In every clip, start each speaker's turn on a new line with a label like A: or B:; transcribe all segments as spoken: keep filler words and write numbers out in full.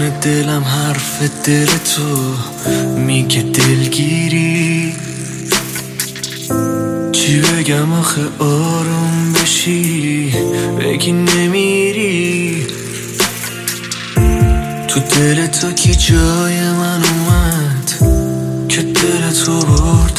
A: میکنه دلم حرف دل تو میگه دلگیری. چی بگم آخه آروم بشی بگی نمیری. تو دل تو کی جای من اومد که دل تو برد.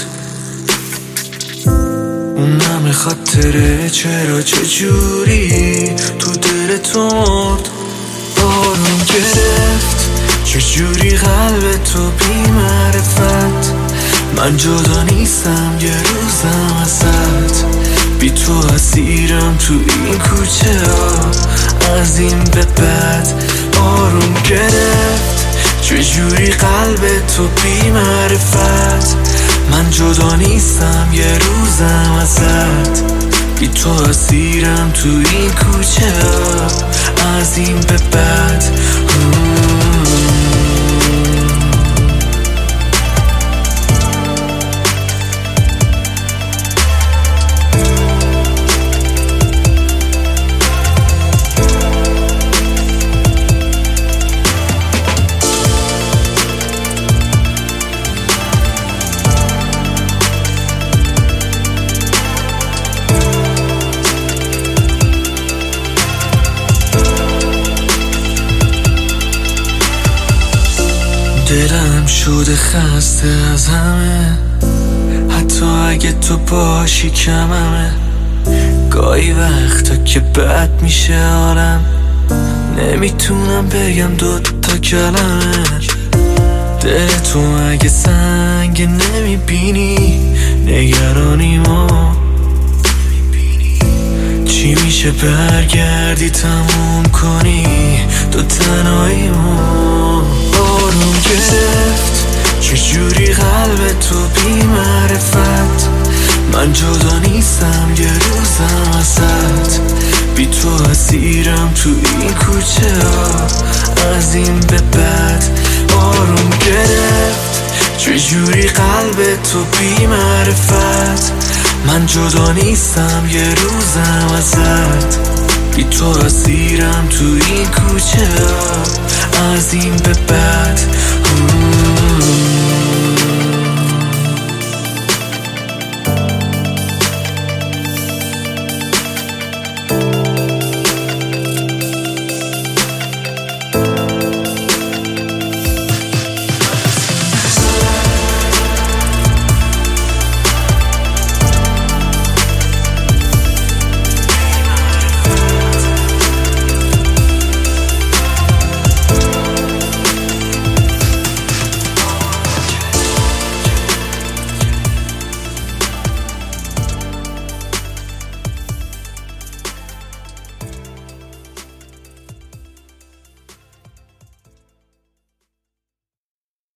A: اون همه خاطره چرا چجوری تو دل تو مرد. آروم گرفت چجوری قلب تو بی معرفت. من جدا نیستم یه روزم ازت. بی تو اسیرم تو این کوچه ها از این به بعد. آروم گرفت چجوری قلب تو بی معرفت. من جدا نیستم یه روزم ازت. بی تو اسیرم تو این کوچه ها از این به بعد. دلم شده خسته از همه، حتی اگه تو باشی کممه. گاهی وقتا که بد میشه حالم، نمیتونم بگم دوتا کلمه. دل تو اگه سنگ نمیبینی نگرانیمو. چی میشه برگردی تموم کنی دو تنهاییمو. آروم گرفت چجوری قلب تو بی معرفت. من جدا نیستم یه روزم ازت. بی تو اسیرم تو این کوچه ها از این به بعد. آروم گرفت چجوری قلب تو بی معرفت. من جدا نیستم یه روزم ازت. بی تو اسیرم تو این کوچه ها از این به بعد.